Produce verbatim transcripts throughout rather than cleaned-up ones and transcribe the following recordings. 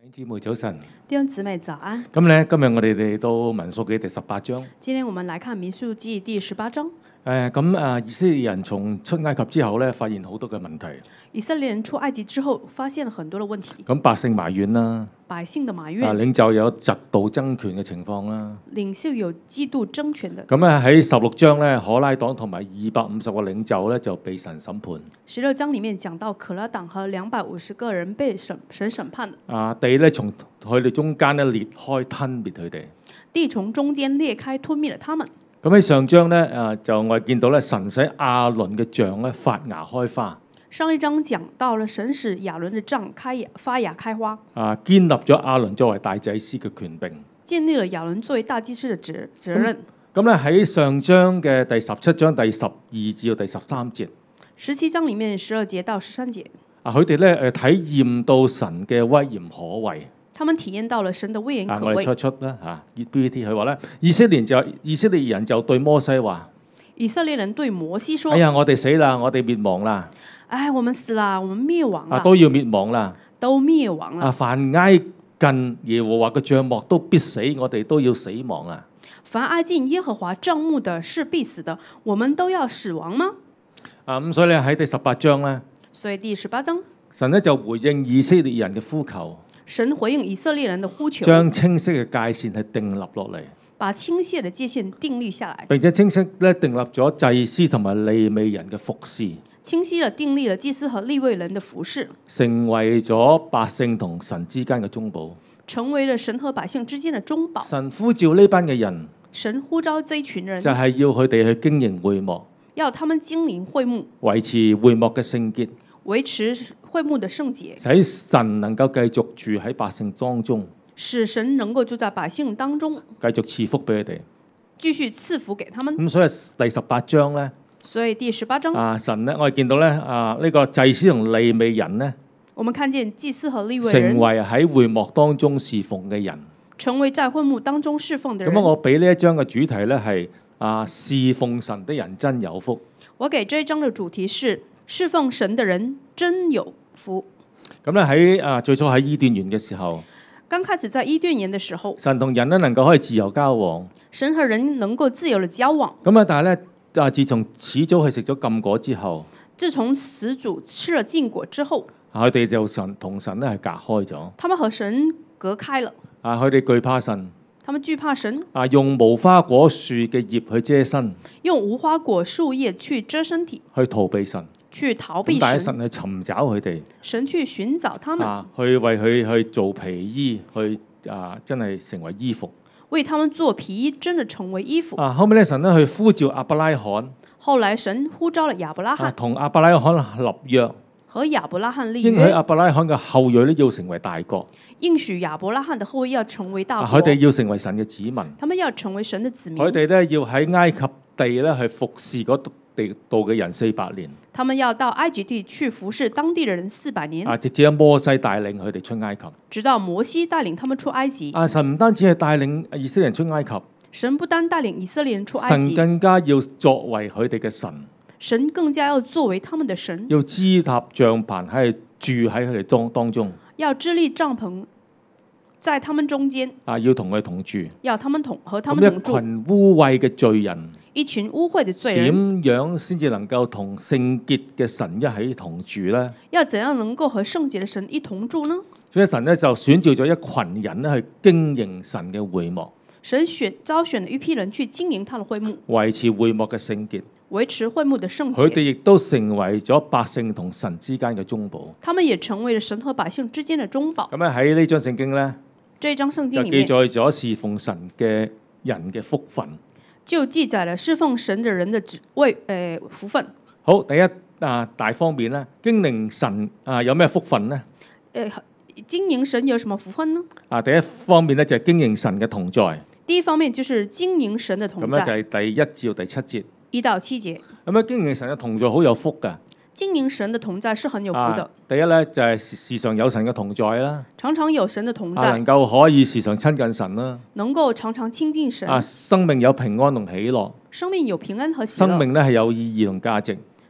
姊妹早晨， 弟兄姊妹早安。 咁咧今日我哋嚟到民數記第十八章。 今天我們來看民數記第十八章。 誒咁啊，以色列人從出埃及之後咧，發現好多嘅問題。 以色列人出埃及之後，發現了很多的問題。 咁百姓埋怨啦， 百姓的埋啊怨， 領袖有嫉妒爭權嘅情況啦。 領袖有嫉妒爭權的。 咁咧喺十六章咧，可拉黨同埋二百五十個領袖咧就被神審判。 十六章裡面講到可拉黨和兩百五十個人被審神審判的。 啊，地咧從佢哋中間咧裂開吞滅佢哋。 地從中間裂開吞滅了他們。 咁喺上章咧，誒就我哋見到咧，神使亞倫嘅杖咧發芽開花。 上一章講到了神使亞倫的杖開芽發芽開花， 啊，建立咗亞倫作為大祭司嘅權柄， 建立了亞倫作為大祭司的責責任。 咁咧喺上章嘅第十七章第十二至到第十三節， 十七章裡面十二節到十三節， 啊佢哋咧誒體驗到神嘅威嚴可畏。 他們體驗到了神的威嚴啊， 可畏。 我哋出出啦嚇 B B T 佢話咧，以色列就以色列人就對摩西話： 以色列人對摩西說： 哎呀，我哋死啦，我哋滅亡啦， 哎，我們死啦，我們滅亡啦， 啊都要滅亡啦， 都滅亡了。 啊凡挨近耶和華嘅帳幕都必死，我哋都要死亡啊！ 凡挨近耶和華帳幕的是必死的，我們都要死亡嗎？ 啊咁所以咧喺第十八章咧， 所以第十八章， 神咧就回應以色列人嘅呼求。 神回應以色列人的呼求， 將清晰嘅界線係定立落嚟， 把清晰的界線定立下來， 並且清晰咧定立咗祭司同埋利未人嘅服侍， 清晰地定立了祭司和利未人的服侍， 成為咗百姓同神之間嘅中保。 成為了神和百姓之間的中保。 神呼召呢班嘅人， 神呼召這一群人， 就係要佢哋去經營會幕， 要他們經營會幕， 維持會幕嘅聖潔， 維持會幕的聖潔， 使神能夠繼續住喺百姓當中， 使神能夠住在百姓當中， 繼續賜福俾佢哋。 繼續賜福給他們。 咁所以第十八章咧， 所以第十八章， 啊神咧，我哋見到咧啊呢個祭司同利未人咧， 我們看見祭司和利未人成為喺會幕當中侍奉嘅人。 成為在會幕當中侍奉的人。 咁我俾呢一章嘅主題咧係啊侍奉神的人真有福。 我給這一章嘅主題是侍奉神的人真有福。 咁咧喺啊最初喺伊甸園嘅時候， 剛開始在伊甸園嘅時候， 神同人咧能夠可以自由交往。 神和人能夠自由地交往。 咁啊，但係咧啊，自從始祖去食咗禁果之後， 自從始祖吃了禁果之後， 佢哋就神同神咧係隔開咗。 他們和神隔開了。 啊，佢哋懼怕神。 他們懼怕神。 啊，用無花果樹嘅葉去遮身。 用無花果樹葉去遮身體。 去逃避神。 去逃避神。 但係神去尋找佢哋。 神去尋找他們。 啊，去為佢去做皮衣，去啊真係成為衣服。 為他們做皮衣，真的成為衣服。 啊，後尾咧神咧去呼召亞伯拉罕。 後來神呼召了亞伯拉罕。 同亞伯拉罕立約。 和亞伯拉罕立約。 應許亞伯拉罕嘅後裔咧要成為大國。 應許亞伯拉罕的後裔要成為大國。 佢哋要成為神嘅子民。 他們要成為神的子民。 佢哋咧要喺埃及地咧去服侍嗰地度嘅人四百年。 他們要到埃及地去服侍當地的人四百年。 啊，直至摩西帶領佢哋出埃及。 直到摩西帶領他們出埃及。 啊，神唔單止係帶領以色列人出埃及。 神不單帶領以色列人出埃及。 神更加要作為佢哋嘅神。 神更加要作為他們的神。 要支立帳篷喺住喺佢哋當當中。 要支立帳篷，在他們中間。 啊，要同佢同住。 要他們同和他們同住。 一群污穢嘅罪人。 一群污穢嘅罪人。 點樣先至能夠同聖潔嘅神一起同住呢？ 要怎樣能夠和聖潔嘅神一同住呢？ 所以神咧就選召咗一群人咧去經營神嘅會幕。 神選招選了一批人去經營他的會幕， 維持會幕嘅聖潔。 維持會幕的聖潔。 佢哋亦都成為咗百姓同神之間嘅中保。 他們也成為了神和百姓之間的中保。 咁咧喺呢張聖經咧， 這張聖經裡面就記載咗侍奉神嘅人嘅福分。 就記載了侍奉神的人的職位誒、呃、福分。 好，第一啊大方面咧，經營神啊有咩福分呢？ 誒、呃，經營神有什麼福分呢？ 啊，第一方面咧就係經營神嘅同在。 第一方面就是經營神的同在。 咁咧就係第一至到第七節。 一到七節。 咁啊，經營神嘅同在好有福噶。 經營神的同在是很有福的。 啊、第一咧就係、是、時常有神嘅同在啦， 常常有神的同在， 啊、能夠可以時常親近神啦， 能夠常常親近神。 啊，生命有平安同喜樂， 生命有平安和喜樂。 生命咧係有意義同價值。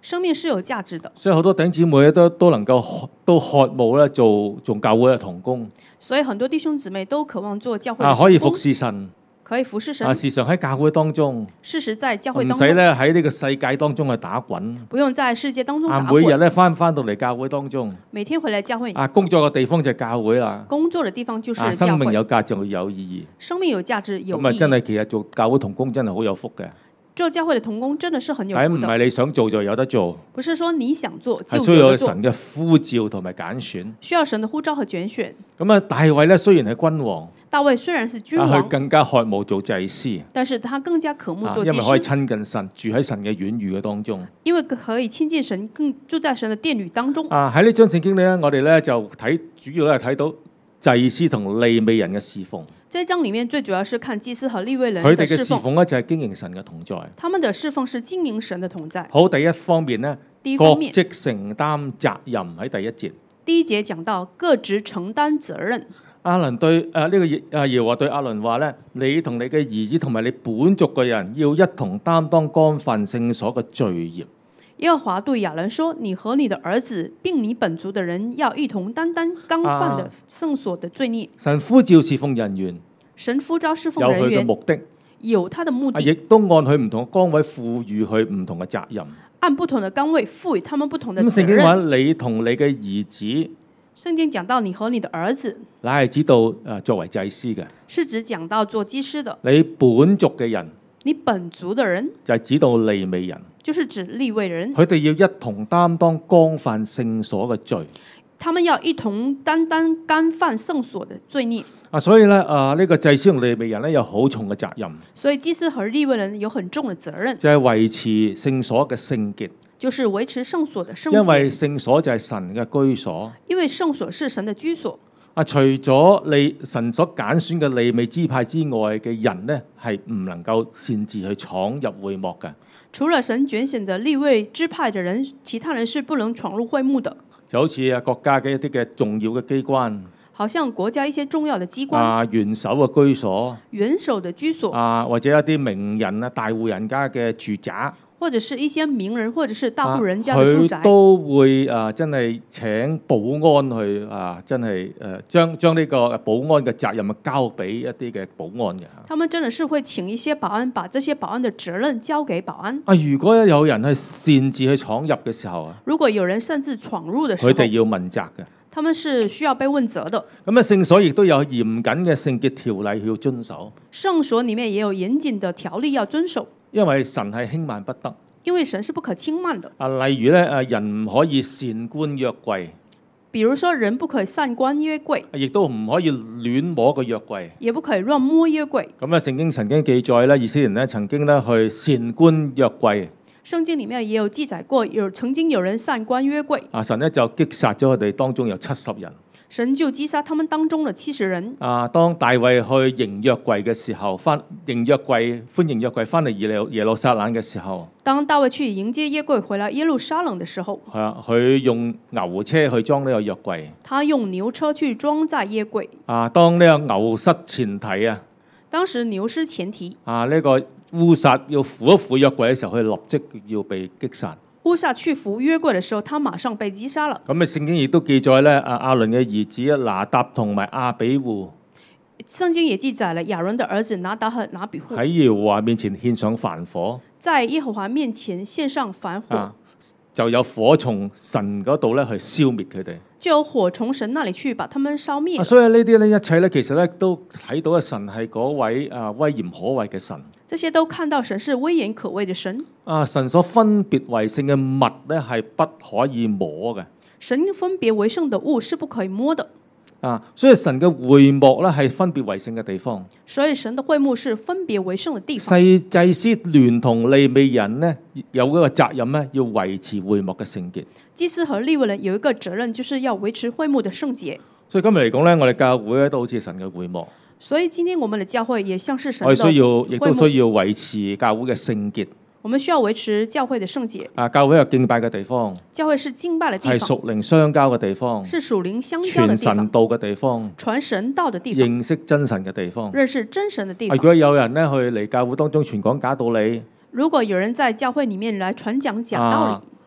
生命是有價值的。 所以好多弟兄姊妹咧都都能夠都渴慕咧做做教會嘅同工， 所以很多弟兄姊妹都渴望做教會啊的同工， 可以服侍神， 可以服侍神啊，時常喺教會當中， 事實在教會唔當中， 使咧喺呢個世界當中去打滾， 不用在世界當中啊打滾， 每日咧翻翻到嚟教會當中， 每天回來教會， 啊工作嘅地方就係教會啦， 工作的地方就是啊教會， 生命有價值有意生命有價值有義，咁啊意義。 真係其實做教會同工真係好有福嘅， 做教會的同工真的是很有但係唔福的， 係你想做就有得做， 不是說你想做就係需要有得做， 神嘅呼召同埋揀選。 需要神的呼召和揀選。 咁啊大衛咧雖然係君王， 大衛雖然是君啊佢王， 更加渴慕做祭司。 但是他更加渴慕啊做祭司， 因為可以親近神，住喺神嘅院宇嘅當中。 因為可以親近神，更住在神的殿宇當中。 啊喺呢章聖經咧，我哋咧就睇主要咧係睇到祭司同利未人嘅侍奉。 這一章裡面最主要是看祭司和利未人佢哋嘅侍的侍奉， 奉咧就係經營神嘅同在。 他們的侍奉是經營神的同在。 好，第一方面咧，各第一方面， 職承擔責任喺第一節。 第一節講到各職承擔責任。 亞倫對誒呢、這個耶啊耶和華對亞倫話咧：你同你嘅兒子同埋你本族嘅人要一同擔當干犯聖所嘅罪孽。 耶和華對亞倫說：你和你的兒子並你本族的人要一同擔當剛犯的聖所的罪孽。 神呼召侍奉人員， 神呼召侍奉有佢嘅人員目的， 有他的目啊亦的， 都按佢唔同嘅崗位賦予佢唔同嘅責任。 按不同的崗位賦予他們不同的咁責聖經話任。 你同你嘅兒子， 聖經講到你和你的兒子， 乃係指到誒作為祭司嘅。 是指講到做祭司的。 你本族嘅人你本族的人， 就係指到利未人， 就是指利未人， 佢哋要一同擔當干犯聖所嘅罪。 他們要一同擔當干犯聖所的罪孽。 啊，所以咧啊，呢、這個祭司同利未人咧有好重嘅責任， 所以祭司和利未人有很重的責任， 就係、是、維持聖所嘅聖潔。 就是維持聖所的聖潔。 因為聖所就係神嘅居所。 因為聖所是神的居所。 啊，除咗你神所揀選嘅利未支派之外嘅人呢，係唔能夠擅自去闖入會幕嘅。 除了神揀選的利未支派的人，其他人是不能闖入會幕的。 就好似啊國家嘅一啲嘅重要嘅機關， 好像國家一些重要的機關， 啊元首嘅居所， 元首的居所， 啊或者一啲名人啊大戶人家嘅住宅。 或者是一些名人，或者是大戶人家的住宅， 佢、啊、都會啊，真係請保安去啊，真係誒將將呢個保安嘅責任啊交俾一啲嘅保安嘅。 他們真的是會請一些保安，把這些保安的責任交給保安。 啊，如果有人去擅自去闖入嘅時候啊， 如果有人擅自闖入的時候， 佢哋要問責嘅。 他們是需要被問責的。 咁啊，聖所亦都有嚴謹嘅聖潔條例要遵守。 聖所裡面也有嚴謹的條例要遵守。 因為神係輕慢不得， 因為神是不可輕慢的。 啊，例如咧，誒人唔可以擅觀約櫃， 比如說人不可以擅觀約櫃， 亦都唔可以亂摸個約櫃， 也不可以亂摸約櫃。 咁啊，聖經曾經記載咧，以色列人咧曾經咧去擅觀約櫃， 聖經裡面也有記載過，有曾經有人擅觀約櫃， 啊，神咧就擊殺咗佢哋當中有七十人。 神就擊殺他們當中的七十人。 啊，當大衛去迎約櫃嘅時候，翻迎約櫃歡迎約櫃翻嚟耶路耶路撒冷嘅時候， 當大衛去迎接約櫃回來耶路撒冷的時候， 係啊，佢用牛車去裝呢個約櫃。 他用牛車去裝載約櫃。 啊，當呢個牛失前蹄啊， 當時牛失前蹄， 啊呢、這個烏撒要扶一扶約櫃嘅時候，佢立即要被擊殺。 烏撒去扶約櫃嘅時候，他馬上被擊殺了。 咁啊，聖經亦都記載咧，阿亞倫嘅兒子拿答同埋亞比戶聖經也記載了亞倫的兒子拿答和拿比戶喺耶和華面前獻上燔火， 在耶和華面前獻上燔火， 啊，就有火從神嗰度咧去消滅佢哋。 就有火從神那裡去把他們燒滅。 啊，所以呢啲咧一切咧，其實咧都睇到嘅神係嗰位啊威嚴可畏嘅神。 這些都看到神是威嚴可畏的神。 啊，神所分別為聖嘅物咧係不可以摸嘅。 神分別為聖的物是不可以摸的。 啊，所以神嘅會幕咧係分別為聖嘅地方。 所以神的會幕是分別為聖的地方。 細祭司聯同利未人呢，有嗰個責任咧，要維持會幕嘅聖潔。 祭司和利未人有一個責任，就是要維持會幕的聖潔。 所以今日嚟講咧，我哋教會咧都好似神嘅會幕。 所以今天我們的教會也像是神的我哋需要，亦都會幕。 需要維持教會嘅聖潔。 我們需要維持教會的聖潔。 啊，教會有敬拜嘅地方， 教會是敬拜的地係方， 屬靈相交嘅地方， 是屬靈相交的傳地方， 神道嘅地方， 傳神道的地方， 認識真神嘅地方。 認識真神的地啊， 方如。果有人咧去嚟教會當中傳講假道理， 如果有人在教會裡面來傳講假道理， 啊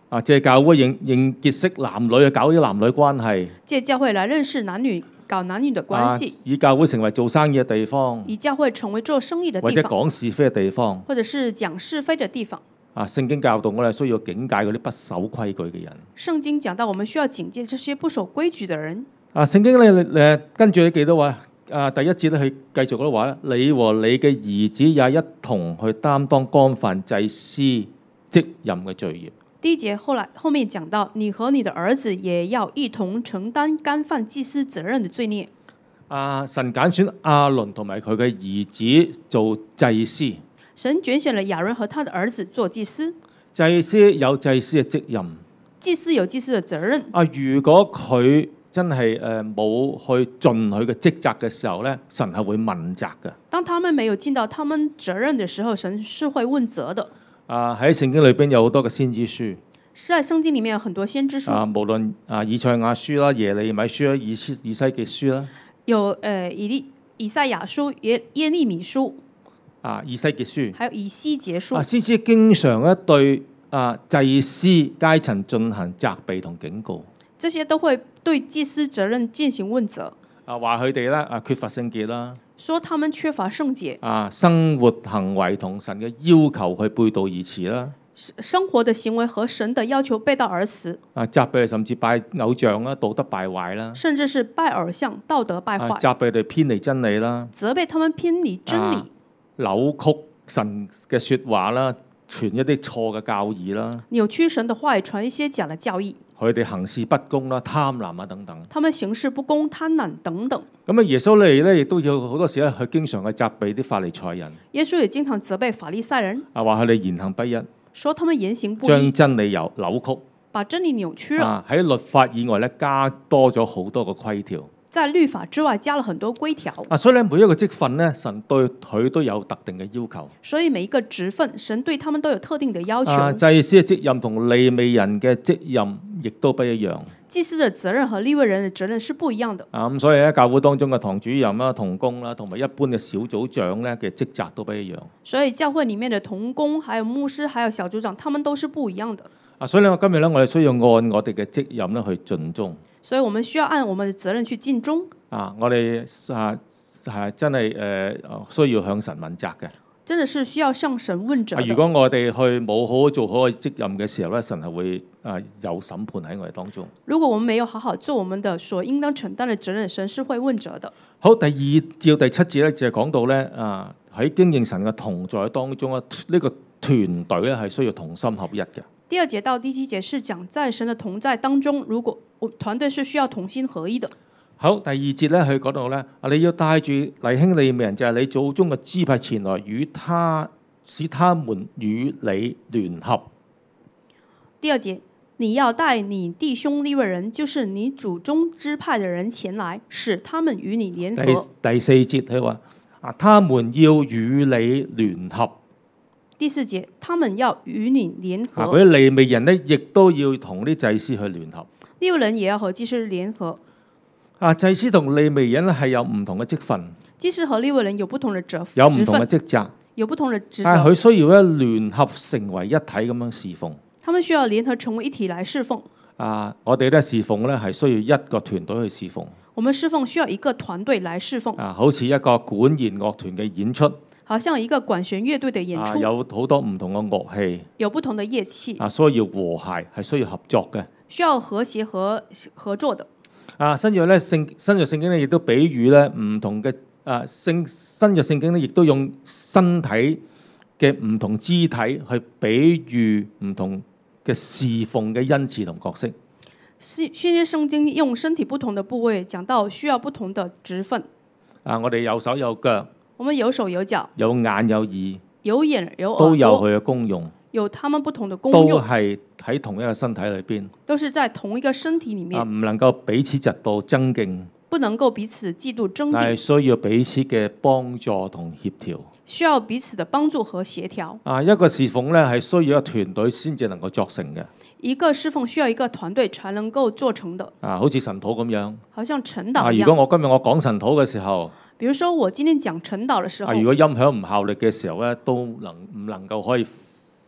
啊，借教會認認結識男女去搞啲男女關係， 借教會來認識男女，搞男女的關係， 啊、以教會成為做生意嘅地方， 以教會成為做生意的或者地方， 講是非嘅地方。 或者是講是非的地方。 啊，聖經教導我哋需要警戒嗰啲不守規矩嘅人。 聖經講到我們需要警戒這些不守規矩的人。 啊，聖經咧誒跟住你記得話，啊第一節咧佢繼續嗰度話咧，你和你嘅兒子也一同去擔當干犯祭司職任嘅罪孽。 第一節後來後面講到，你和你的兒子也要一同承擔干犯祭司責任的罪孽。 啊，神揀選亞倫同埋佢嘅兒子做祭司。 神揀選了亞倫和他的兒子做祭司。 祭司有祭司嘅職任。 祭司有祭司嘅責任。 啊，如果佢真係誒冇去盡佢嘅職責嘅時候咧，神係會問責嘅。 當他們沒有盡到他們責任嘅時候，神是會問責的。 啊，喺聖經裏邊有好多嘅先知書。 是在聖經裡面有很多先知書。 啊，無論啊以賽亞書啦、耶利米書啦、以西以西結書啦。有誒、 呃、以利以賽亞書、耶耶利米書。 啊，以西結書。 還有以西結書。 啊，先知經常咧對啊祭司階層進行責備同警告。 這些都會對祭司責任進行問責。啊， 話佢哋咧啊缺乏聖潔啦。 說他們缺乏聖潔。 啊，生活行為同神嘅要求去背道而馳啦。 生活的行為和神的要求背道而馳。 啊，責備甚至拜偶像啦，道德敗壞啦。 甚至是拜偶像，道德敗壞。 責備佢哋偏離真理啦。 責備他們偏離真理。啊， 扭曲神嘅説話啦，傳一啲錯嘅教義啦。 扭曲神的話語，傳一些假嘅教義。 佢哋行事不公啦、貪婪啊等等。 他們行事不公、貪婪等等。 咁啊，耶穌嚟咧，亦都有好多時咧，佢經常去責備啲法利賽人。 耶穌也經常責備法利賽人。 啊，話佢哋言行不一。 說他們言行不一。 將真理由扭曲。 把真理扭曲了。 啊，喺律法以外咧，加多咗好多個規條。 在律法之外加了很多規條。 啊，所以咧每一個職份咧，神對佢都有特定嘅要求。 所以每一個職份，神對他們都有特定嘅要求。 啊，祭司嘅職任同利未人嘅職任亦都不一樣。 祭司嘅責任和利未人嘅責任是不一樣的。 啊，咁所以喺教會當中嘅堂主任啦、同工啦，同埋一般嘅小組長咧嘅職責都不一樣。 所以教會裡面嘅同工、還有牧師、還有小組長，他們都是不一樣的。 啊，所以咧，我今日咧，我哋需要按我哋嘅職任咧去盡忠。 所以我們需要按我們嘅責任去盡忠。 啊，我哋啊係真係誒、呃、需要向神問責嘅。 真的是需要向神問責。 如果我哋去冇好好做好嘅職任嘅時候咧，神係會啊有審判喺我哋當中。 如果我們沒有好好做我們的所應當承擔嘅責任，神是會問責的。 好，第二至到第七節咧就係講到咧啊喺經營神嘅同在當中咧，呢、這個團隊咧係需要同心合一嘅。 第二節到第七節是講在神嘅同在當中，如果團隊是需要同心合一的。 好，第二節咧，佢講到咧，啊，你要帶住弟兄利未人，就係、是、你祖宗嘅支派前來，與他使他們與你聯合。 第二節，你要帶你弟兄利未人，就是你祖宗支派的人前來，使他們與你聯合。 第第四節佢話啊，他們要與你聯合。 第四節，他們要與你聯合。 嗰啲利未人咧，亦都要同啲祭司去聯合。 利未人也要和祭司聯合。 啊，祭司同利未人咧係有唔同嘅職份。 祭司和利未人有不同嘅職有唔同嘅職責， 有不同嘅職責。 但係佢需要咧聯合成為一體咁樣侍奉。 他們需要聯合成為一體來侍奉。 啊，我哋咧侍奉咧係需要一個團隊去侍奉。 我們侍奉需要一個團隊來侍奉。 啊，好似一個管弦樂團嘅演出。 好像一個管弦樂隊嘅演出。 啊，有好多唔同嘅樂器。 有不同嘅樂器。 啊，所以要和諧，係需要合作嘅。 需要和諧和合作的。 啊，新約咧聖新約聖經咧亦都比喻咧唔同嘅啊聖新約聖經咧亦都用身體嘅唔同肢體去比喻唔同嘅侍奉嘅恩賜同角色。 新新約聖經用身體不同的部位講到需要不同的職分。 啊，我哋有手有腳。 我們有手有腳。 有眼有耳。 有眼有耳。 都有佢嘅功用。 有他們不同的功用。 都係喺同一個身體裏邊。 都是在同一個身體裡面。 啊，唔能夠彼此嫉妒爭競。 不能夠彼此嫉妒爭競。 係需要彼此嘅幫助同協調。 需要彼此的幫助和協調。 啊，一個侍奉咧係需要一個團隊先至能夠作成嘅。 一個侍奉需要一個團隊才能夠做成的。 啊，好似神禱咁樣。 好像晨禱一樣。 啊，如果我今日我講神禱嘅時候， 比如說我今天講晨禱嘅時候， 啊，如果音響唔效力嘅時候咧，都能唔能夠可以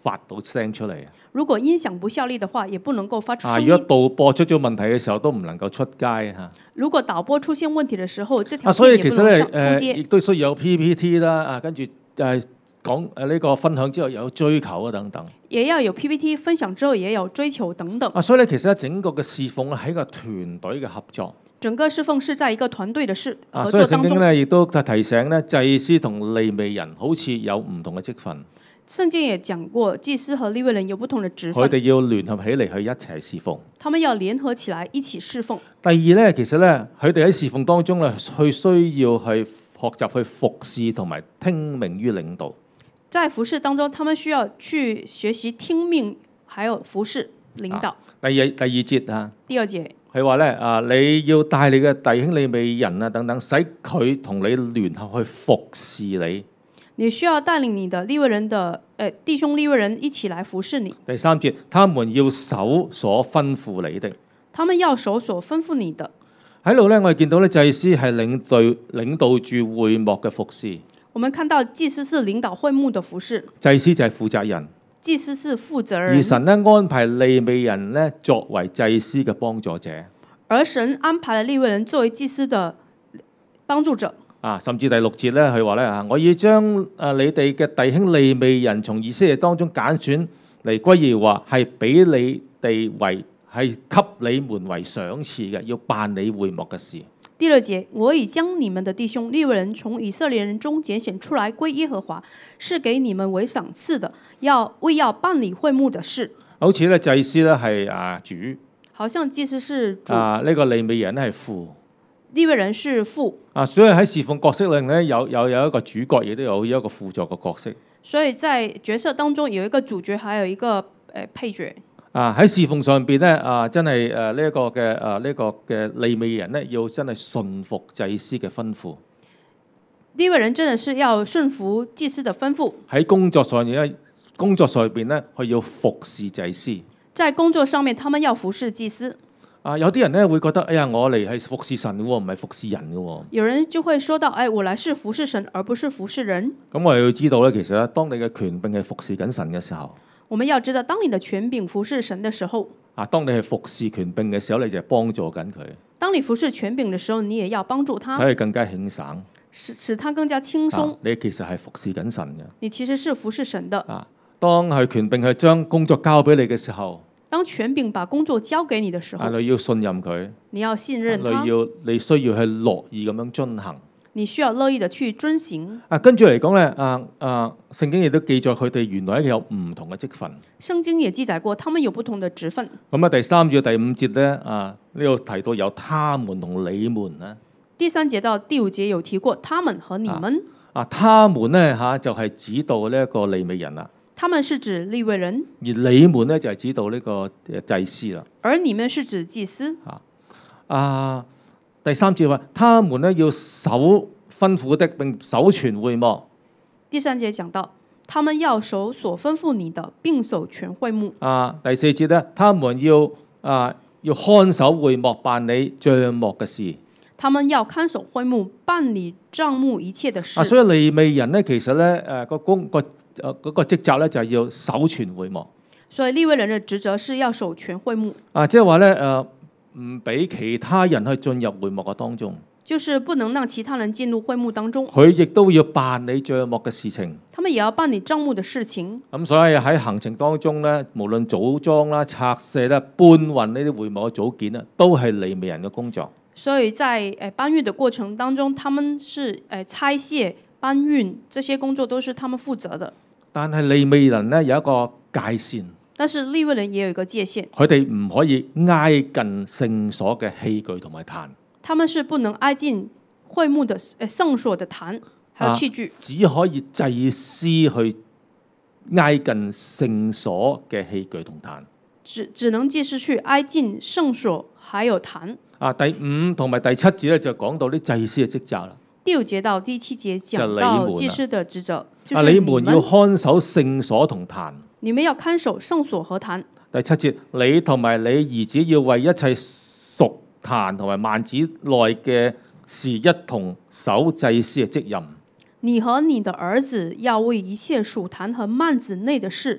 發到聲出嚟啊！ 如果音響不效力的話，也不能夠發出啊， 聲音。 如果導播出咗問題嘅時候，都唔能夠出街嚇。 如果導播出現問題嘅時候，這條啊，所以片也不能其實咧誒， 上出街。 亦都需要有 P P T 啦，啊，跟住誒講誒呢個分享之後又有追求啊等等。 也要有 P P T 分享之後，也有追求等等。 啊，所以咧其實咧整個嘅侍奉咧係一個團隊嘅合作。 整個侍奉是在一個團隊嘅事啊， 合所以聖經作當中。 咧亦都提醒咧祭司同利未人好似有唔同嘅職分， 聖經也講過，祭司和利未人有不同的職分， 佢哋要聯合起嚟去一齊侍奉。 他們要聯合起來一起侍奉。 第二咧，其實咧佢哋喺侍奉當中咧，去需要去學習去服侍同埋聽命於領導。 在服侍當中，他們需要去學習聽命，還有服侍領導。 啊、第二第二節啊， 第二節， 佢話咧啊，你要帶你嘅弟兄利未人啊等等，使佢同你聯合去服侍你。 你需要帶領你的利未人的誒、呃、弟兄利未人一起來服侍你。 第三節，他們要守所吩咐你的。 他們要守所吩咐你的。 喺度咧，我哋見到咧祭司係領隊領導住會幕嘅服侍。 我們看到祭司是領導會幕的服侍。 祭司就係負責人。 祭司是負責人。 而神咧安排利未人咧作為祭司嘅幫助者。 而神安排了利未人作為祭司的幫助者。 啊，甚至第六節咧，佢話咧啊，我要將啊你哋嘅弟兄利未人從以色列當中揀選嚟歸耶和華，係俾你哋為係給你們為賞賜嘅，要辦理會幕嘅事。 第六節，我已將你們的弟兄利未人從以色列人中揀選出來歸耶和華，是給你們為賞賜的，要為要辦理會幕的事。 好似咧祭司咧係啊主， 好像祭司是主， 啊呢、這個利未人咧係父。 利未人是父， 啊，所以喺侍奉角色裏咧，有有有一個主角，亦都有一個輔助嘅角色。 所以在角色當中有一個主角，還有一個誒、呃、配角。 啊喺侍奉上邊咧，啊真係誒呢一個嘅誒呢個嘅利未人咧，要真係順服祭司嘅吩咐。 利未人真的是要順服祭司的吩咐。 喺工作上咧，工作上邊咧，佢要服侍祭司。 在工作上面，他們要服侍祭司。 啊，有啲人咧會覺得，哎呀，我嚟係服侍神嘅喎，唔係服侍人嘅喎。 有人就會說到，哎，我來是服侍神，而不是服侍人。 咁我哋要知道咧，其實咧，當你嘅權柄係服侍緊神嘅時候， 我們要知道，當你的權柄服侍神嘅時候， 啊，當你係服侍權柄嘅時候，你就係幫助緊佢。 當你服侍權柄嘅時候，你也要幫助他， 使佢更加輕省， 使使他更加輕鬆。 啊，你其實係服侍緊神嘅。 你其實是服侍神的。 啊，當係權柄係將工作交俾你嘅時候。 當權柄把工作交給你的時候， 你要信任佢， 你要信任他， 你要你需要去樂意咁樣遵行， 你需要樂意的去遵行。 啊，跟住嚟講咧，啊啊，聖經亦都記載佢哋原來有唔同嘅職分。 聖經也記載過，他們有不同的職分。 咁啊，第三至第五節咧，啊呢度提到有他們同你們啦。 第三節到第五節有提過他們和你們。 啊，他們咧嚇就係指到呢一個利未人啦。 他們是指利未人， 而你們咧就係指到呢個祭司啦。 而你們是指祭司。 啊，啊第三節話，他們咧要守吩咐的並守全會幕。 第三節講到，他們要守所吩咐你的，並守全會幕。 啊，第四節咧，他們要啊要看守會幕，辦理帳幕嘅事。 他們要看守會幕，辦理帳幕一切的事。 啊，所以利未人咧，其實咧誒個工個誒嗰個職責咧就係要守全會幕。 所以利未人嘅職責是要守全會幕。 啊，即係話咧誒，唔俾其他人去進入會幕嘅當中。 就是不能讓其他人進入會幕當中。 佢亦都要辦理帳幕嘅事情。 他們也要辦理帳幕的事情。 咁所以喺行程當中咧，無論組裝啦、拆卸啦、搬運呢啲會幕嘅組件啊，都係利未人嘅工作。 所以在誒搬運的過程當中，他們是誒拆卸、搬運這些工作都是他們負責的。 但係利未人咧有一個界線。 但是利未人也有一個界限， 佢哋唔可以挨近聖所嘅器具同埋壇。 他們是不能挨近會幕的誒聖所的壇，還有器具。 啊，只可以祭司去挨近聖所嘅器具同壇。 只只能祭司去挨近聖所，還有壇。 啊，第五同埋第七節咧就講到啲祭司嘅職責啦。 第五節到第七節講到祭司的職責，就啊， 是你們要看守聖所同壇。 你們要看守聖所和壇。 第七節，你同埋你兒子要為一切屬壇同埋幔子內嘅事一同守祭司嘅職任。 你和你的兒子要為一切屬壇和幔子內的事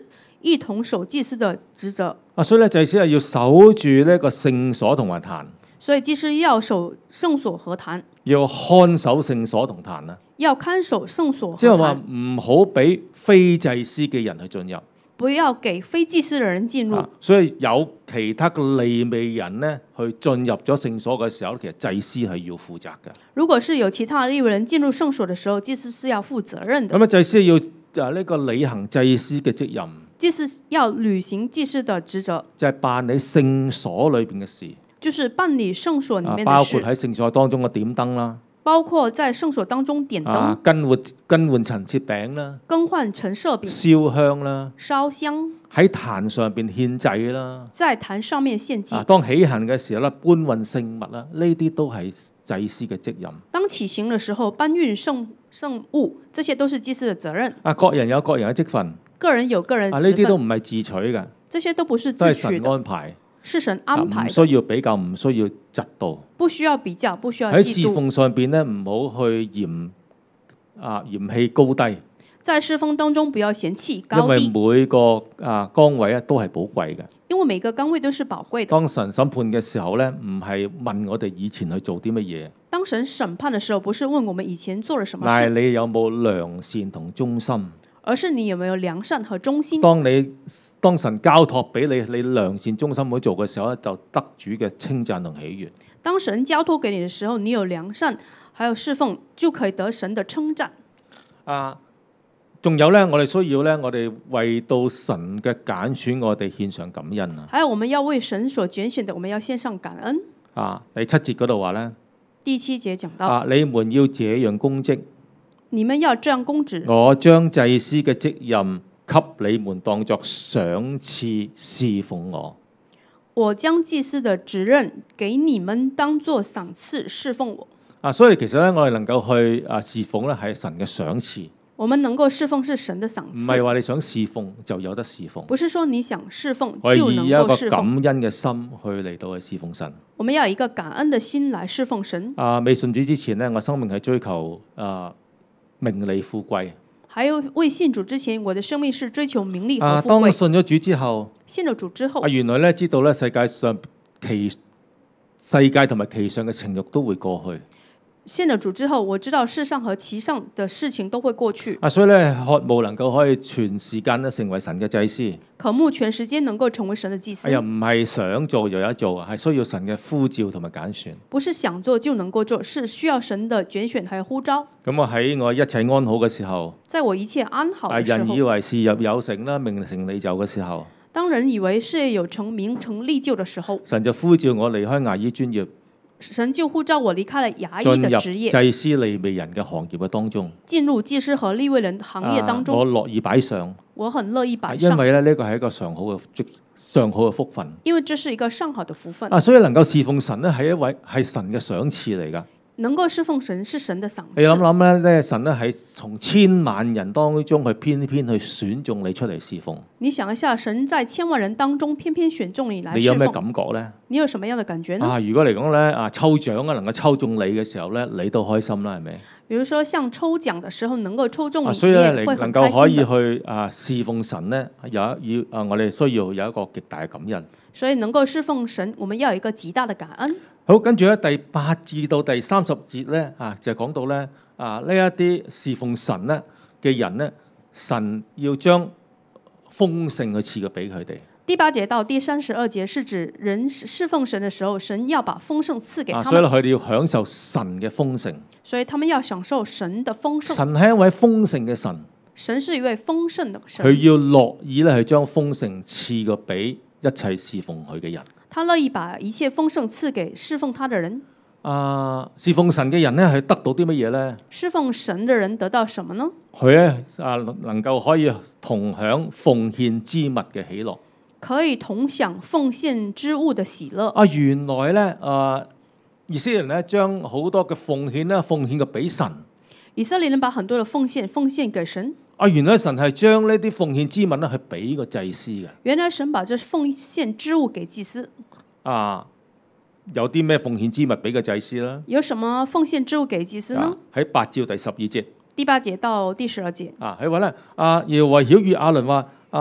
一同守祭司的職責。 啊，所以咧祭司係要守住呢個聖所同埋壇， 所以祭司要守聖所和壇， 要看守聖所同壇啦。 要看守聖所和即係話壇， 唔好俾非祭司嘅人去進入。 不要給非祭司的人進入。 啊，所以有其他嘅利未人呢，去進入咗聖所嘅時候，其實祭司係要負責嘅。 如果是有其他利未人進入聖所的時候，祭司是要負責任的。 咁啊，祭司要啊呢個履行祭司嘅職任， 祭司要履行祭司的職責， 就係辦理聖所裏邊嘅事， 就是辦理聖所裡啊面的事， 包括喺聖所當中嘅點燈啦， 包括在聖所當中點燈、 啊更換更換陳設餅啦， 更換陳設餅、 燒香啦， 燒香， 喺壇上邊獻祭啦， 在壇上面獻祭。 啊當起行嘅時候咧，搬運聖物啦，呢啲都係祭司嘅職任。 當起行的時候，搬運聖聖物，這些都是祭司的責任。 啊，各人有各人嘅職分， 個人有個人啊職分， 呢啲都唔係自取嘅， 這些都不是都係神自取的， 安排。 是神啊安排的， 唔需要比較，唔需要嫉妒。 不需要比較，不需要喺侍嫉妒。 奉上邊咧，唔好去嫌啊嫌棄高低， 在侍奉當中不要嫌棄因為高低， 每個啊崗位咧都係寶貴嘅。 因為每個崗位都是寶貴的。 當神審判嘅時候咧，唔係問我哋以前去做啲乜嘢， 當神審判的時候，不是問我們以前做了什麼但係事， 你有冇良善同忠心。 而是你有沒有良善和忠心。 當你當神交託俾你，你良善忠心去做嘅時候咧，就得主嘅稱讚同喜悅。 當神交託給你的時候，你有良善，還有侍奉，就可以得神的稱讚。 啊，仲有咧，我哋需要咧，我哋為到神嘅揀選，我哋獻上感恩啊！ 還有我們要為神所揀選的，我們要獻上感恩。 啊，第七節嗰度話咧， 第七節講到， 啊，你們要這樣公職。 你們要這樣公職。 我將祭司嘅職任給你們當作賞賜侍奉我。 我將祭司的職任給你們當作賞賜侍奉我。 啊，所以其實咧，我哋能夠去啊侍奉咧，係神嘅賞賜， 我們能夠侍奉是神的賞唔賜， 係話你想侍奉就有得侍奉。 不是說你想侍奉我就能哋以一個夠侍奉。 感恩嘅心去嚟到去侍奉神。 我們要有一個感恩的心來侍奉神。 啊，未信主之前呢，我生命係追求啊名利富貴。 還有未信主之前，我的生命是追求名利和啊， 富貴。 當信咗主之後， 信了主之後啊，原來咧知道咧世界上其世界同埋其上嘅情慾都會過去。 信了主之後，我知道世上和其上的事情都會過去。 啊，所以咧渴慕能夠可以全時間咧成為神嘅祭司。 渴慕全時間能夠成為神的祭司。 哎呀，唔係想做就有得做，係需要神嘅呼召同埋揀選。 不是想做就能夠做，是需要神的揀選還有呼召。 咁我喺我一切安好嘅時候， 在我一切安好啊的時候， 人以為事業有成啦，名成利就嘅時候， 當人以為事業有成、名成利就的時候， 神就呼召我離開牙醫專業， 神就呼召我離開了牙醫進入的職業， 祭司利未人嘅行業嘅當中。 進入祭司和利未人行業當中。 啊我樂意擺上， 我很樂意擺因上， 為咧呢個係一個上好嘅職上好嘅福分。 因為這是一個上好的福分。 啊，所以能夠侍奉神咧係一位係神嘅賞賜嚟㗎。 能夠侍奉神是神的賞你諗賜。 諗咧，咧神咧係從千萬人當中去偏偏去選中你出嚟侍奉， 你想一下，神在千萬人當中偏偏選中你來你有咩侍奉， 感覺咧？ 你有什麼樣的感覺呢？ 啊，如果嚟講咧啊抽獎啊能夠抽中你嘅時候咧，你都開心啦，係咪？ 比如說像抽獎的時候能夠抽中你， 啊，所以你咧你也會很能夠可以開心的。 去啊侍奉神咧，有一要啊我哋需要有一個極大嘅感恩。 所以能夠侍奉神，我們要有一個極大的感恩。 好，跟住咧第八至到第三十節咧啊，就係講到咧啊呢一啲侍奉神咧嘅人咧，神要將豐盛去賜嘅俾佢哋。 第八節到第三十二節是指人侍奉神的時候，神要把豐盛賜給啊， 他們， 所以佢哋要享受神嘅豐盛。 所以他們要享受神的豐盛。 神係一位豐盛嘅神， 神是一位豐盛的神， 佢要樂意咧去將豐盛賜過俾一切侍奉佢嘅人。 他樂意把一切豐盛賜給侍奉他的人。 啊，侍奉神嘅人咧，係得到啲乜嘢咧？ 侍奉神的人得到什麼呢？ 佢咧啊，能夠可以同享奉獻之物嘅喜樂。 可以同享奉獻之物的喜樂。 啊，原來咧啊，以色列人咧將好多嘅奉獻咧奉獻嘅俾神。 以色列人把很多的奉獻奉獻給神。 啊，原來神係將呢啲奉獻之物咧去俾個祭司嘅。 原來神把這奉獻之物給祭司。 啊，有啲咩奉獻之物俾個祭司啦？ 有什麼奉獻之物給祭司呢？ 喺八至第十二節。 第八節到第十二節。 啊，佢話咧，啊，耶和華曉諭亞倫話，啊，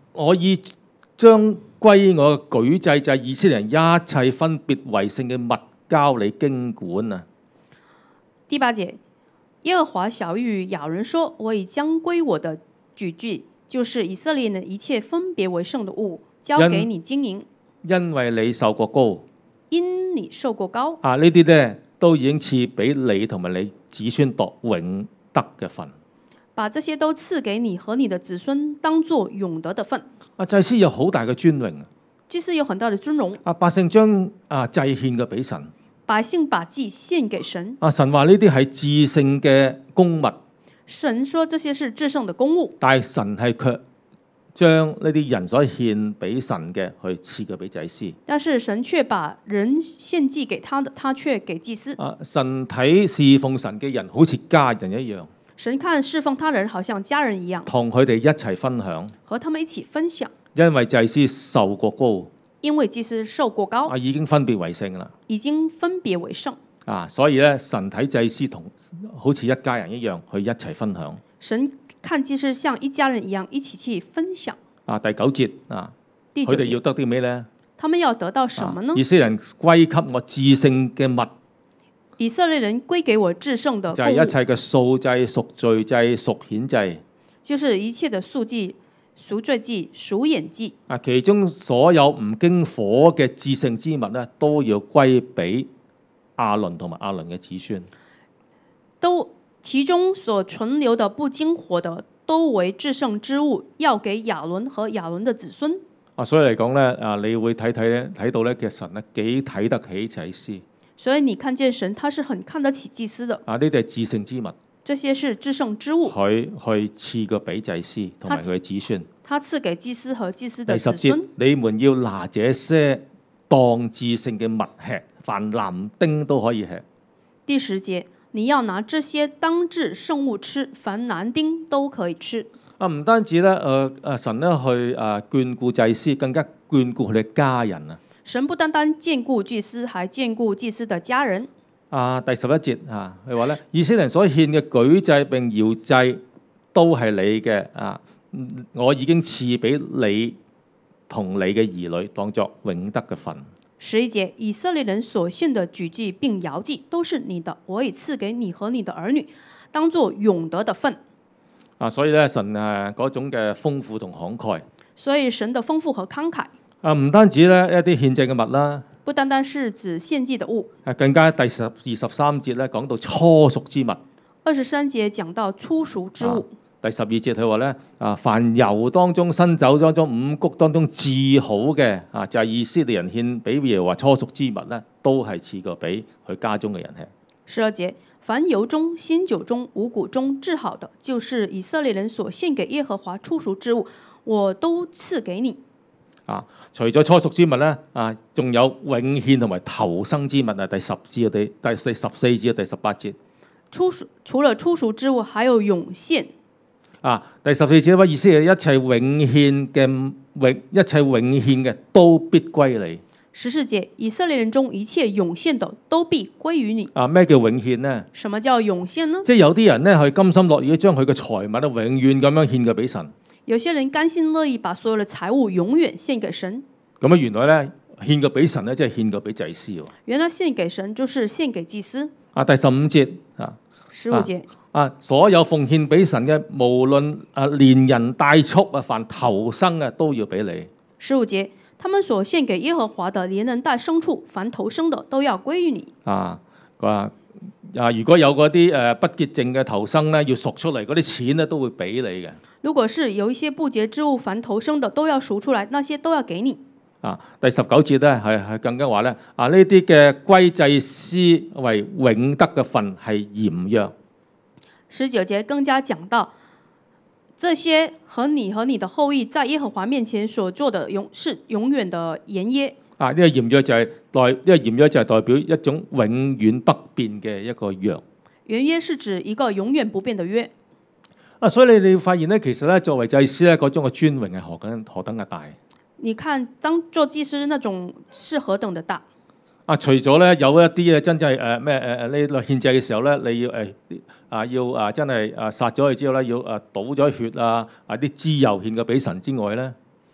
我已將歸我嘅舉祭，就係以色列人一切分別為聖嘅物交你經管啊。 第八節，耶和華曉諭亞倫說：我已將歸我的舉祭，就是以色列人一切分別為聖的物，交給你經營， 因為你受過膏， 因你受過膏。 啊，呢啲咧都已經賜俾你同埋你子孫度永得嘅份。 把這些都賜給你和你的子孫，當作永得的份。 啊，祭司有好大嘅尊榮， 祭司有很大的尊榮。 啊，百姓將啊祭獻嘅俾神， 百姓把祭獻給神。 啊，神話呢啲係至聖嘅公物， 神說這些是至聖的公物， 但係神係卻將呢啲人所獻俾神嘅去賜嘅俾祭司。 但是神卻把人獻祭給他的，他卻給祭司。 啊，神睇侍奉神嘅人好似家人一樣。 神看侍奉他人好像家人一樣， 同佢哋一齊分享， 和他們一起分享。 因為祭司受過膏， 因為祭司受過膏， 啊，已經分別為聖啦。 已經分別為聖。 啊，所以咧，神睇祭司同好似一家人一樣去一齊分享。 神看祭司像一家人一樣一起去分享。 啊，第九節啊， 第九節佢哋要得啲咩咧？ 他們要得到什麼呢？ 啊，以色列人歸給我至聖嘅物。 以色列人歸給我至聖的， 就係一切嘅素祭、贖罪祭、贖愆祭， 就是一切的素祭、贖罪祭、贖愆祭。 啊，其中所有唔經火嘅至聖之物咧，都要歸俾亞倫同埋亞倫嘅子孫。 都其中所存留的不經火的，都為至聖之物，要給亞倫和亞倫的子孫。 啊，所以嚟講咧，啊，你會睇睇咧，睇到咧嘅神咧幾睇得起祭司。 所以你看見神，他是很看得起祭司的。 啊，呢啲係至聖之物， 這些是至聖之物。 佢去賜個俾祭司同埋佢嘅子孫。 他賜給祭司和祭司的第十子孫。 節，你們要拿這些當至聖嘅物吃，凡男丁都可以吃。 第十節，你要拿這些當至聖物吃，凡男丁都可以吃。 啊，唔單止咧，誒誒神咧去誒眷顧祭司，更加眷顧佢哋家人啊。 神不單單眷顧祭司，還眷顧祭司的家人。 啊，第十一節啊，佢話咧，以色列人所獻嘅舉祭並搖祭都係你嘅啊，我已經賜俾你同你嘅兒女當作永得嘅份。 十一節，以色列人所獻的舉祭並搖祭都是你的，我已賜給你和你的兒女當作永得的份。 啊，所以咧神誒嗰種嘅豐富同慷慨。 所以神的豐富和慷慨。 啊，唔單止咧一啲獻祭嘅物啦， 不單單是指獻祭的物， 啊，更加第十二十三節咧講到初熟之物。 二十三節講到初熟之物。 啊，第十二節佢話咧，啊，凡油當中、新酒當中、五穀當中至好嘅，啊，就係以色列人獻俾耶和華初熟之物咧，都係賜過俾佢家中嘅人吃。 十二節，凡油中、新酒中、五穀中至好的，就是以色列人所獻給耶和華初熟之物，我都賜給你。 啊，除咗初熟之物咧，啊，仲有永獻同埋頭生之物啊。第十至第第十四至第十八節。 初熟除了初熟之物，還有永獻。 啊，第十四節話，意思係一切永獻嘅永一切永獻嘅都必歸你。 十四節，以色列人中一切永獻的都必歸於你。 啊，咩叫永獻呢？ 什麼叫永獻呢？ 即係有啲人咧係甘心樂意將佢嘅財物咧永遠咁樣獻嘅俾神。 有些人甘心樂意把所有的財物永遠獻給神。 咁啊，原來咧獻個俾神咧，即係獻個俾祭司喎。 原來獻給神就是獻給祭司。 啊，第十五節啊， 十五節啊，所有奉獻俾神嘅，無論啊連人帶畜啊，凡頭生嘅都要俾你。 十五節，他們所獻給耶和華的，連人帶牲畜，凡頭生的都要歸於你。 啊，啊啊，如果有嗰啲誒不潔淨嘅頭生咧，要贖出嚟，嗰啲錢咧都會俾你嘅。 如果是有一些不潔之物，凡頭生的都要贖出來，那些都要給你。 啊，第十九節咧係係更加話咧，啊呢啲嘅歸祭司為永得嘅份係嚴約。 十九節更加講到，這些和你和你的後裔在耶和華面前所做的永是永遠的嚴約。 啊，呢個嚴約就係代呢個嚴約就係代表一種永遠不變嘅一個約。 嚴約是指一個永遠不變的約。 啊，所以你哋發現咧，其實咧作為祭司咧，嗰種嘅尊榮係何等何等嘅大。你看，當做祭司那種是何等的大。 啊，除咗咧有一啲嘅真係誒咩誒誒呢個獻祭嘅時候咧，你要誒啊要啊真係啊殺咗佢之後咧，要啊倒咗血啊啊啲脂油獻過俾神之外咧。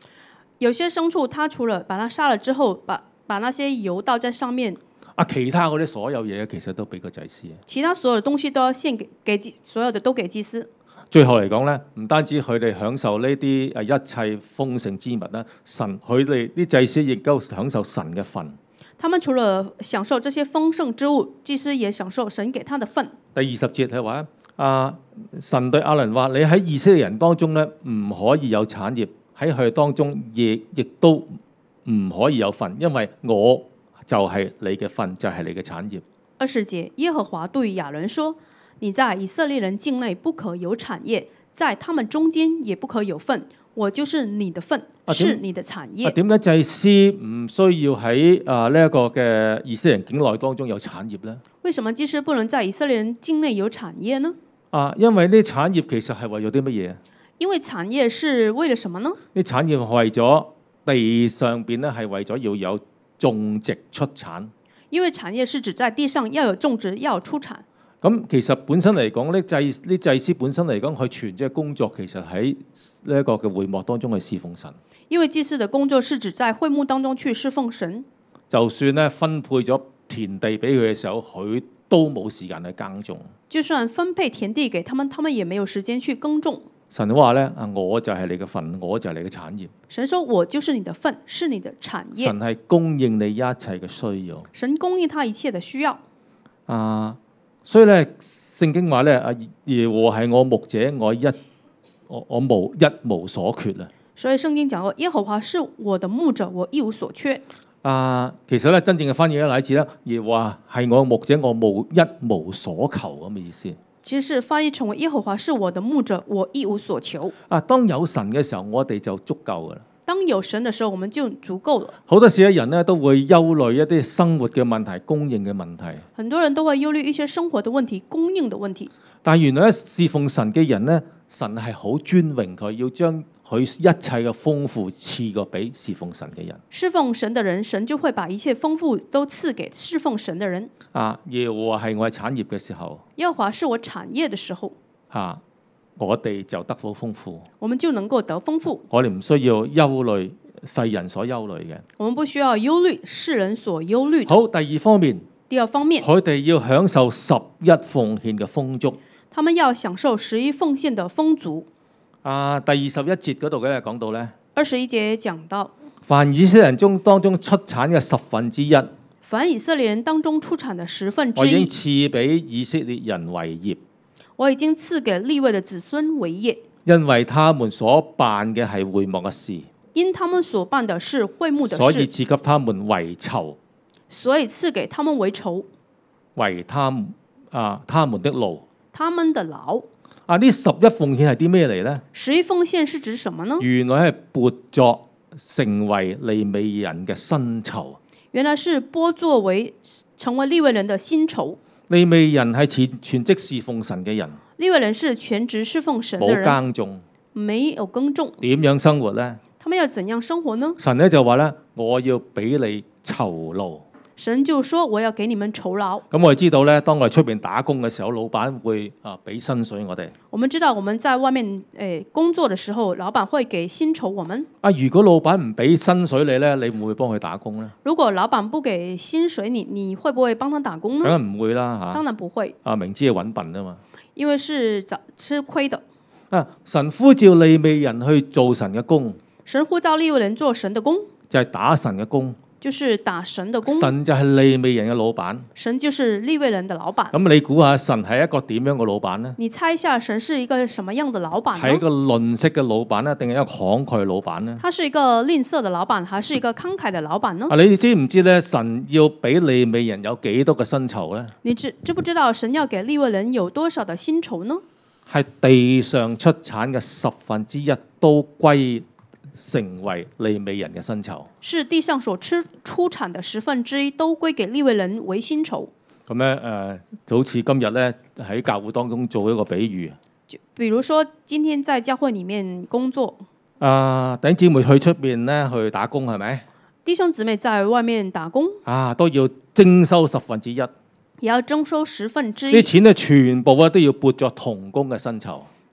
有些牲畜，他除了把它殺了之後，把把那些油倒在上面， 啊，其他嗰啲所有嘢其實都俾個祭司。 其他所有的東西都要獻給給祭，所有的都給祭司。 最後嚟講咧，唔單止佢哋享受呢啲誒一切豐盛之物啦，神佢哋啲祭司亦都享受神嘅份。 他們除了享受這些豐盛之物，祭司也享受神給他的份。 第二十節佢話啊，神對亞倫話：你喺以色列人當中咧，唔可以有產業，喺佢當中亦亦都唔可以有份，因為我就係你嘅份，就係、是、你嘅產業。 二十節，耶和華對亞倫說：你在以色列人境內不可有產業，在他們中間也不可有份，我就是你的份， 啊、 是你的產業。 點解祭司唔需要喺啊呢一個嘅以色列人境內當中有產業呢？ 為什麼祭司不能在以色列人境內有產業呢？ 啊，因為呢啲產業其實係為咗啲乜嘢？ 因為產業是為了什麼呢？ 呢產業係為咗地上邊咧，係為咗要有種植出產。 因為產業是指在地上要有種植，要有出產。 咁其實本身嚟講，呢祭呢祭司本身嚟講，佢全職嘅工作其實喺呢一個嘅會幕當中去侍奉神。 因為祭司嘅工作是指在會幕當中去侍奉神。就算咧分配咗田地俾佢嘅時候，佢都冇時間去耕種。 就算分配田地給他們，他們也沒有時間去耕種。 神話咧，啊，我就係你嘅份，我就係你嘅產業。 神說：我就是你的份，是你的產業。 神係供應你一切嘅需要。 神供應他一切嘅需要。 啊，所以咧，聖經話咧，啊，耶和華係我牧者，我一我我無一無所缺啊。 所以聖經講過，耶和華是我的牧者，我一無所缺。 啊，其實咧，真正嘅翻譯嘅例子咧，耶和華係我牧者，我無一無所求咁嘅意思。 其實是翻譯成為耶和華是我的牧者，我一無所求。 啊，當有神嘅時候，我哋就足夠噶啦。 當有神嘅時候，我們就足夠了。 好多時咧，人咧都會憂慮一啲生活嘅問題、供應嘅問題。 很多人都會憂慮一些生活嘅問題、供應嘅問題。 但係原來咧，侍奉神嘅人咧，神係好尊榮佢，要將佢一切嘅豐富賜過俾侍奉神嘅人。 侍奉神嘅人，神就會把一切豐富都賜給侍奉神嘅人。 啊，耶和華係我嘅產業嘅時候， 耶和華是我產業嘅時候， 啊，我哋就得到豐富， 我們就能夠得豐富。 我哋唔需要憂慮世人所憂慮嘅。 我們不需要憂慮世人所憂慮。 好，第二方面， 第二方面， 佢哋要享受十一奉獻嘅豐足。 他們要享受十一奉獻的豐足。 啊，第二十一節嗰度嘅講到咧， 二十一節講到， 凡以色列人中當中出產嘅十分之一， 凡以色列人當中出產的十分之一， 我已經賜俾以色列人為業。 我已經賜給利未的子孫為業， 因為他們所辦嘅係會幕嘅事， 因他們所辦的是會幕的事， 所以賜給他們為酬， 所以賜給他們為酬， 為他啊他們的勞， 他們的勞。 啊！呢十一奉獻係啲咩嚟呢？ 十一奉獻是指什麼呢？ 原來係撥作成為利未人嘅薪酬。 原來是撥作為成為利未人的薪酬。 利未人係全全職侍奉神嘅人。 利未人是全職侍奉神嘅人， 冇耕種， 沒有耕種， 點樣生活呢？ 他們要怎樣生活呢？ 神咧就話咧，我要俾你酬勞。 神就說我要給你們酬勞。 咁我哋知道咧，當我哋出邊打工嘅時候，老闆會啊俾薪水我哋。 我們知道我們在外面誒工作的時候，老闆會給薪酬我們。 啊，如果老闆唔俾薪水你咧，你會唔會幫佢打工咧？ 如果老闆不給薪水你，你會不會幫他打工呢？ 梗係唔會啦嚇。 當然不會。 啊，明知係揾笨啊嘛。 因為是找吃虧的。 啊，神呼召利未人去做神嘅工。 神呼召利未人做神的工， 就係打神嘅工。 就是打神的工。 神就係利未人嘅老闆。 神就是利未人的老闆。 咁你估下神係一個點樣嘅老闆呢？ 你猜一下神是一個什麼樣的老闆呢？ 係一個吝嗇嘅老闆呢，定係一個慷慨嘅老闆呢？ 他是一個吝嗇的老闆，還是一個慷慨的老闆呢？ 啊，你哋知唔知咧？神要俾利未人有幾多嘅薪酬咧？ 你知知不知道神要給利未人有多少的薪酬呢？ 係地上出產嘅十分之一都歸成為利未人嘅薪酬， 是地上所出出產的十分之一都歸給利未人為薪酬。 咁咧誒，就好似今日咧喺教會當中做一個比喻， 就比如說今天在教會裡面工作， 啊弟兄姊妹去出邊咧去打工係咪？ 弟兄姊妹在外面打工啊，都要徵收十分之一， 也要徵收十分之一。 啲錢咧全部啊都要撥作同工嘅薪酬。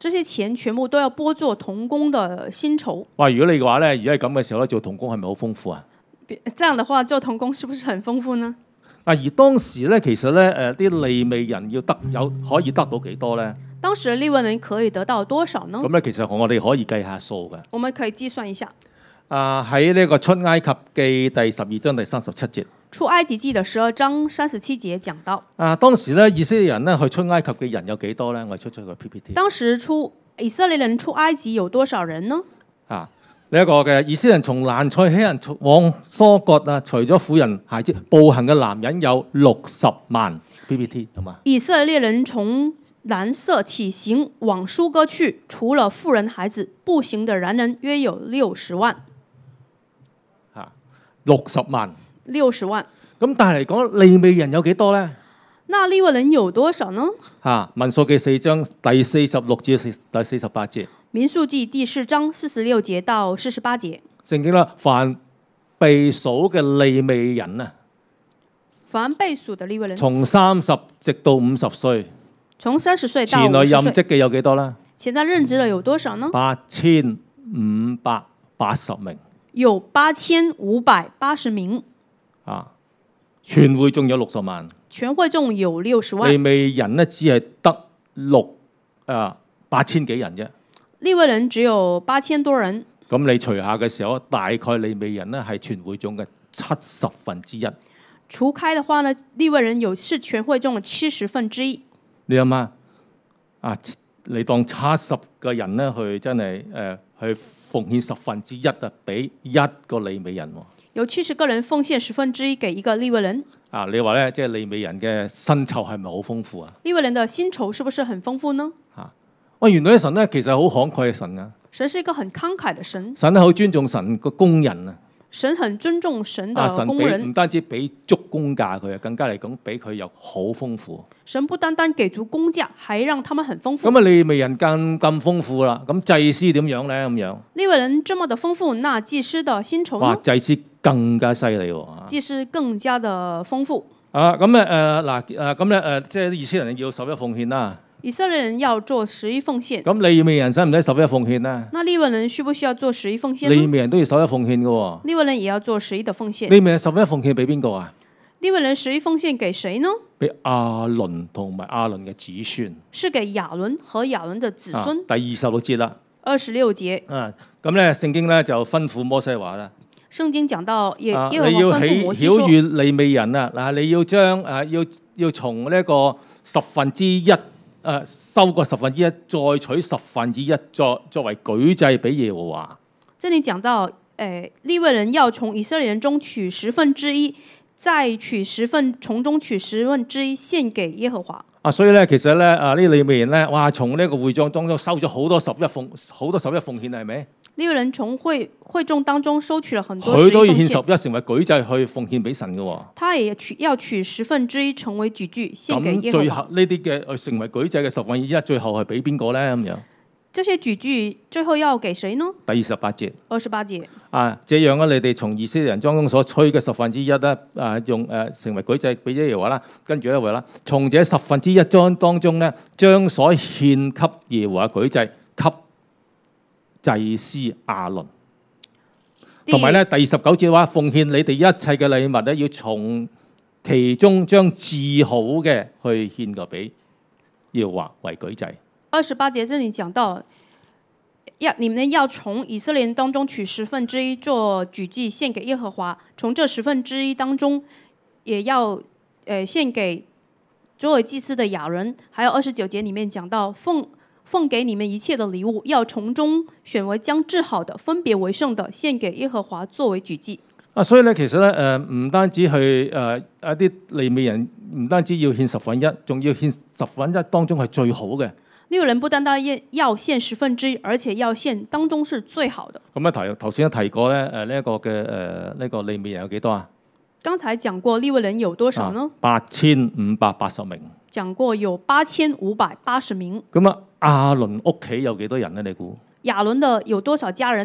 這些錢全部都要撥作童工的薪酬。 哇！如果你嘅話咧，如果係咁嘅時候咧，做童工係咪好豐富啊？ 這樣的話，做童工是不是很豐富呢？ 啊！而當時咧，其實咧誒啲利未人要得有可以得到幾多咧？ 當時利未人可以得到多少呢？ 咁咧，其實我哋可以計下數嘅。 我們可以計算一下。 啊！喺呢個出埃及記第十二章第三十七節。 出埃及記的十二章三十七節講到。 啊！當時咧，以色列人咧去出埃及嘅人有幾多咧？我哋出出個 P P T。 當時出以色列人出埃及有多少人呢？ 啊！呢一個嘅以色列人從蘭塞起人往疏割啊，除咗婦人孩子，步行嘅男人有六十萬 P P T， 係嘛？ 以色列人從蘭塞起行往疏割去，除了婦人孩子，步行的男人約有六十萬。 嚇，六十萬。 六十萬。 咁但係嚟講，利未人有幾多咧？ 那利未人有多少呢？ 嚇，民數記四章第四十六至第四十八節。 民數記第四章四十六節到四十八節。 聖經啦，凡被數嘅利未人啊， 凡被數嘅利未人， 從三十直到五十歲， 從三十歲到前來五十歲， 任職嘅有幾多啦？ 前來任職嘅有多少呢？ 八千五百八十名。 有八千五百八十名。 啊，全會眾有六十萬。 全會眾有六十萬。 利未人呢，只係得六啊八千幾人啫。 利未人只有八千多人。 咁你除下嘅時候，大概利未人呢係全會眾嘅七十分之一。 除開的話呢，利未人有是全會眾嘅七十分之一。 你諗下啊，你當七十個人呢去真係誒、呃、去奉獻十分之一啊，俾一個利未人喎。 有七十個人奉獻十分之一給一個利未人。 啊，你話咧，即係利未人嘅薪酬係咪好豐富啊？ 利未人的薪酬是不是很豐富呢？ 嚇！喂，原來神咧其實好慷慨嘅神啊！ 神是一個很慷慨的神。 神咧好尊重神個工人啊！ 神很尊重神的啊，神工人。 俾唔單止俾足工價佢啊，更加嚟講俾佢又好豐富。 神不單單給足工價，還讓他們很豐富。 咁啊，利未人更咁豐富啦。咁祭司點樣咧？咁樣利未人這麼的豐富，那祭司的薪酬呢？ 哇！祭司更加犀利喎！ 祭司更加的豐富。 啊，咁誒誒嗱誒咁咧誒，即係以色列人要十一奉獻啦。 以色列人要做十一奉獻。 咁利未人使唔使十一奉獻咧？ 那利未人需不需要做十一奉獻？ 利未人都要十一奉獻嘅喎。 利未人也要做十一的奉獻。 利未人十一奉獻俾邊個啊？ 利未人十一奉獻給誰呢？ 俾亞倫同埋亞倫嘅子孫。 是給亞倫和亞倫的子孫。 啊、第二十六節啦。 二十六節。 啊，咁咧聖經咧就吩咐摩西話啦。 聖經講到耶啊， 耶和華吩咐摩西說： 你要曉諭利未人啊，嗱，你要將誒要要從呢一個十分之一誒、啊、收個十分之一，再取十分之一作作為舉祭俾耶和華。 這裡講到誒、呃、利未人要從以色列人中取十分之一，再取十分從中取十分之一獻給耶和華。 啊，所以咧其實咧啊呢利未人咧，哇，從呢個會眾當中收咗好多十一奉好多十一奉獻係咪？ 利未人從會會眾當中收取了很多十一奉獻， 佢都要獻十一成為舉祭去奉獻俾神嘅喎。 他也取要取十分之一成為舉祭獻給耶和華。 咁最後呢啲嘅成為舉祭嘅十分之一，最後係俾邊個咧咁樣？ 這些舉祭最後要給誰呢？ 第二十八節。 二十八節。啊， 這樣啊，你哋從以色列人當中所取嘅十分之一咧，啊用誒、呃、成為舉祭俾耶和華啦，跟住咧話啦，從這十分之一章當中咧，將所獻給耶和華舉祭給祭司亞倫。同埋咧，第二十九節嘅話，奉獻你哋一切嘅禮物咧，要從其中將至好嘅去獻過俾耶和華為舉祭。 二十八節這裡講到，要你們要從以色列人當中取十分之一做舉祭獻給耶和華，從這十分之一當中，也要誒、呃、獻給作為祭司的亞倫。還有二十九節裡面講到，奉奉給你們一切的禮物，要從中選為將至好的、分別為聖的，獻給耶和華作為舉祭。 啊，所以咧，其實咧，誒、呃、唔單止去誒、呃、一啲利未人，唔單止要獻十分一，仲要獻十分一當中係最好嘅。 利未人不單單要獻十分之一，而且要獻當中是最好的。 咁啊，提頭先都提過咧，誒呢一個嘅誒呢個利未人有幾多啊？ 剛才講過利未人有多少呢？ 八千五百八十名。 講過有八千五百八十名。 咁啊，亞倫屋企有幾多人咧？你估？ 亞倫的有多少家人呢？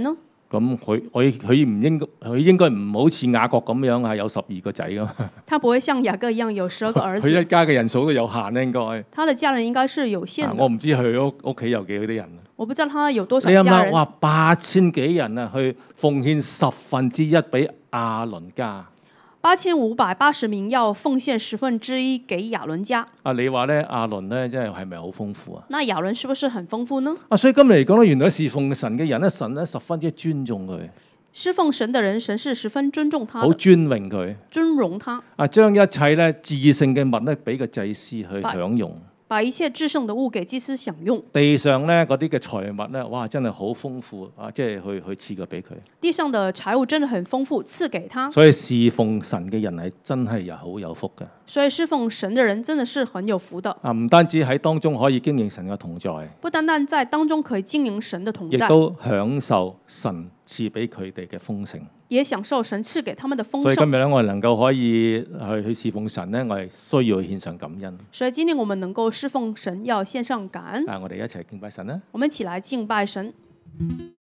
咁佢佢佢唔應該佢應該唔好似雅各咁樣啊，有十二個仔噶嘛。 他不會像雅各一樣有十二個兒子。 佢一家嘅人數都有限咧，應該。 他的家人應該是有限的。 啊、我唔知佢屋屋企有幾多啲人。 我不知道他有多少你諗下， 家人。 哇，八千幾人啊，去奉獻十分之一俾亞倫家。 八千五百八十名要奉獻十分之一給亞倫家。 啊，你話咧亞倫咧，真係係咪好豐富啊？ 那亞倫是不是很豐富呢？ 啊，所以今日嚟講咧，原來侍奉神嘅人咧，神咧十分之尊重佢。 侍奉神的人，神是十分尊重他的， 好尊榮佢， 尊榮他。 啊，將一切咧至聖嘅物咧，俾個祭司去享用。 把一切至聖的物給祭司享用。 地上咧嗰啲嘅財物咧，哇，真係好豐富啊！即係去去賜過俾佢。 地上的財物真的很豐富，賜給他。 所以侍奉神嘅人係真係又好有福嘅。 所以侍奉神的人真的是很有福的。 啊，唔單止喺當中可以經營神嘅同在， 不單單在當中可以經營神的同在， 亦都享受神賜俾佢哋嘅豐盛。 也享受神賜給他們的豐盛。 所以今日咧，我哋能夠可以去去侍奉神咧，我哋需要獻上感恩。 所以今天我們能夠侍奉神，要獻上感恩。 啊，我哋一齊敬拜神啦！ 我們一起來敬拜神。